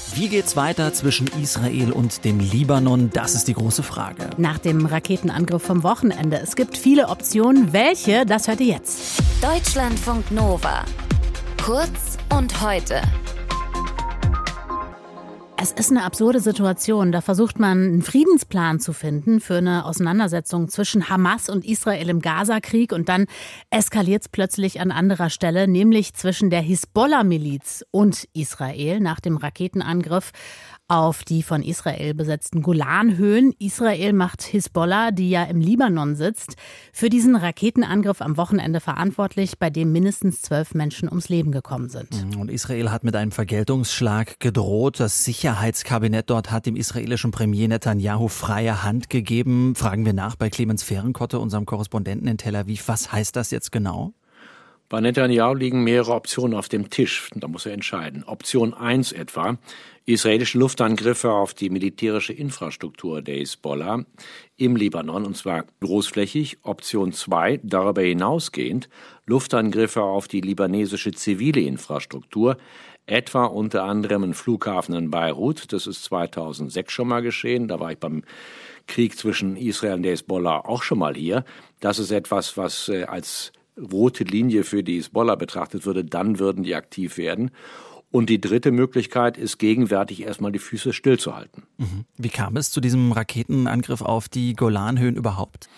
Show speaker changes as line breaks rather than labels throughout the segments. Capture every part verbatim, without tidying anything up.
Wie geht's weiter zwischen Israel und dem Libanon? Das ist die große Frage.
Nach dem Raketenangriff vom Wochenende. Es gibt viele Optionen. Welche? Das hört ihr jetzt.
Deutschlandfunk Nova. Kurz und heute.
Es ist eine absurde Situation. Da versucht man, einen Friedensplan zu finden für eine Auseinandersetzung zwischen Hamas und Israel im Gaza-Krieg. Und dann eskaliert es plötzlich an anderer Stelle, nämlich zwischen der Hisbollah-Miliz und Israel nach dem Raketenangriff auf die von Israel besetzten Golanhöhen. Israel macht Hisbollah, die ja im Libanon sitzt, für diesen Raketenangriff am Wochenende verantwortlich, bei dem mindestens zwölf Menschen ums Leben gekommen sind.
Und Israel hat mit einem Vergeltungsschlag gedroht. Das Sicherheitskabinett dort hat dem israelischen Premier Netanyahu freie Hand gegeben. Fragen wir nach bei Clemens Fehrenkotte, unserem Korrespondenten in Tel Aviv. Was heißt das jetzt genau?
Bei Netanyahu liegen mehrere Optionen auf dem Tisch. Da muss er entscheiden. Option eins etwa: israelische Luftangriffe auf die militärische Infrastruktur der Hisbollah im Libanon, und zwar großflächig. Option zwei, darüber hinausgehend, Luftangriffe auf die libanesische zivile Infrastruktur, etwa unter anderem einen Flughafen in Beirut. Das ist zweitausendsechs schon mal geschehen. Da war ich beim Krieg zwischen Israel und der Hisbollah auch schon mal hier. Das ist etwas, was äh, als rote Linie für die Hisbollah betrachtet würde, dann würden die aktiv werden. Und die dritte Möglichkeit ist, gegenwärtig erstmal die Füße stillzuhalten.
Mhm. Wie kam es zu diesem Raketenangriff auf die Golanhöhen überhaupt?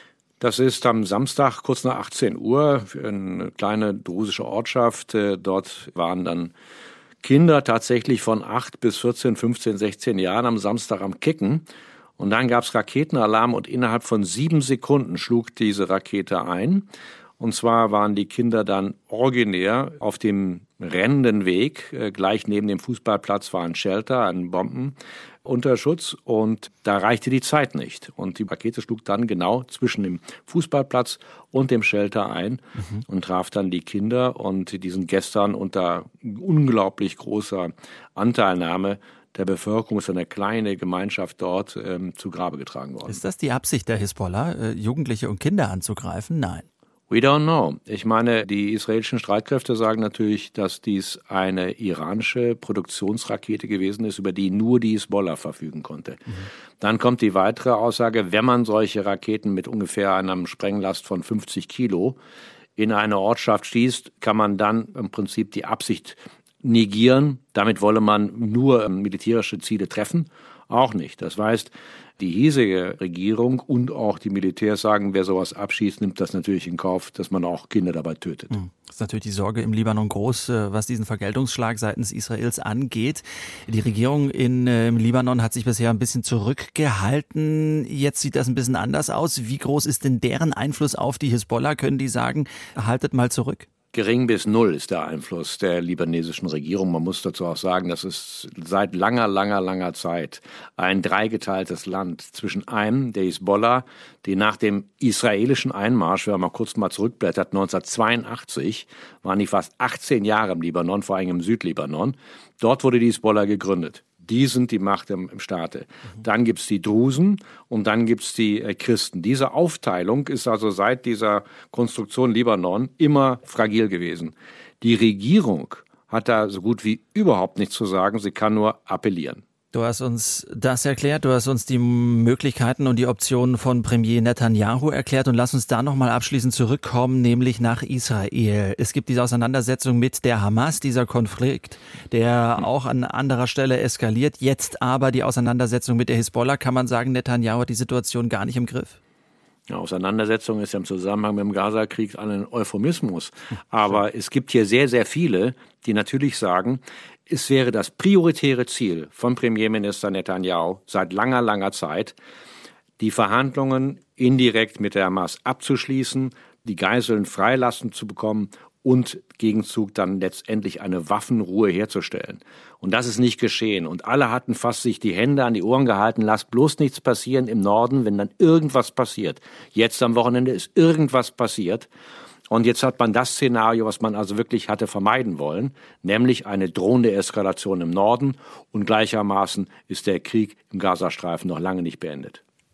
Das ist am Samstag kurz nach achtzehn Uhr, eine kleine drusische Ortschaft. Dort waren dann Kinder tatsächlich von acht bis vierzehn, fünfzehn, sechzehn Jahren am Samstag am Kicken. Und dann gab es Raketenalarm und innerhalb von sieben Sekunden schlug diese Rakete ein. Und zwar waren die Kinder dann originär auf dem rennenden Weg. Gleich neben dem Fußballplatz war ein Shelter, ein Bombenunterschutz. Und da reichte die Zeit nicht. Und die Rakete schlug dann genau zwischen dem Fußballplatz und dem Shelter ein mhm. und traf dann die Kinder. Und die sind gestern unter unglaublich großer Anteilnahme der Bevölkerung, ist eine kleine Gemeinschaft dort, ähm, zu Grabe getragen worden.
Ist das die Absicht der Hisbollah, äh, Jugendliche und Kinder anzugreifen? Nein.
We don't know. Ich meine, die israelischen Streitkräfte sagen natürlich, dass dies eine iranische Produktionsrakete gewesen ist, über die nur die Hisbollah verfügen konnte. Mhm. Dann kommt die weitere Aussage: Wenn man solche Raketen mit ungefähr einer Sprenglast von fünfzig Kilo in eine Ortschaft schießt, kann man dann im Prinzip die Absicht negieren. Damit wolle man nur militärische Ziele treffen. Auch nicht. Das heißt, die hiesige Regierung und auch die Militärs sagen, wer sowas abschießt, nimmt das natürlich in Kauf, dass man auch Kinder dabei tötet.
Das ist natürlich die Sorge im Libanon groß, was diesen Vergeltungsschlag seitens Israels angeht. Die Regierung in, im Libanon hat sich bisher ein bisschen zurückgehalten. Jetzt sieht das ein bisschen anders aus. Wie groß ist denn deren Einfluss auf die Hisbollah? Können die sagen, haltet mal zurück?
Gering bis null ist der Einfluss der libanesischen Regierung. Man muss dazu auch sagen, das ist seit langer, langer, langer Zeit ein dreigeteiltes Land zwischen einem, der Hisbollah, die nach dem israelischen Einmarsch, wenn man mal kurz mal zurückblättert, neunzehnhundertzweiundachtzig, waren die fast achtzehn Jahre im Libanon, vor allem im Südlibanon. Dort wurde die Hisbollah gegründet. Die sind die Macht im, im Staate. Dann gibt's die Drusen und dann gibt's die äh, Christen. Diese Aufteilung ist also seit dieser Konstruktion Libanon immer fragil gewesen. Die Regierung hat da so gut wie überhaupt nichts zu sagen. Sie kann nur appellieren.
Du hast uns das erklärt, du hast uns die Möglichkeiten und die Optionen von Premier Netanyahu erklärt und lass uns da nochmal abschließend zurückkommen, nämlich nach Israel. Es gibt diese Auseinandersetzung mit der Hamas, dieser Konflikt, der auch an anderer Stelle eskaliert. Jetzt aber die Auseinandersetzung mit der Hisbollah. Kann man sagen, Netanyahu hat die Situation gar nicht im Griff?
Ja, Auseinandersetzung ist ja im Zusammenhang mit dem Gaza-Krieg ein Euphemismus. Aber es gibt hier sehr, sehr viele, die natürlich sagen, es wäre das prioritäre Ziel von Premierminister Netanyahu seit langer, langer Zeit, die Verhandlungen indirekt mit der Hamas abzuschließen, die Geiseln freilassen zu bekommen und Gegenzug dann letztendlich eine Waffenruhe herzustellen. Und das ist nicht geschehen. Und alle hatten fast sich die Hände an die Ohren gehalten, lasst bloß nichts passieren im Norden, wenn dann irgendwas passiert. Jetzt am Wochenende ist irgendwas passiert. Und jetzt hat man das Szenario, was man also wirklich hatte vermeiden wollen, nämlich eine drohende Eskalation im Norden. Und gleichermaßen ist der Krieg im Gazastreifen noch lange nicht beendet.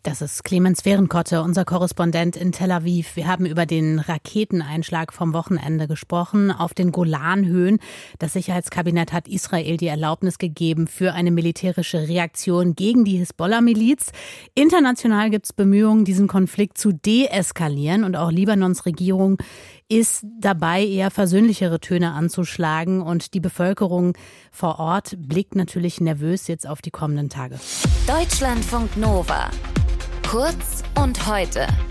Das ist Clemens Fehrenkotte, unser Korrespondent in Tel Aviv. Wir haben über den Raketeneinschlag vom Wochenende gesprochen auf den Golanhöhen. Das Sicherheitskabinett hat Israel die Erlaubnis gegeben für eine militärische Reaktion gegen die Hisbollah-Miliz. International gibt es Bemühungen, diesen Konflikt zu deeskalieren. Und auch Libanons Regierung ist dabei, eher versöhnlichere Töne anzuschlagen. Und die Bevölkerung vor Ort blickt natürlich nervös jetzt auf die kommenden Tage.
Deutschlandfunk Nova. Kurz und heute.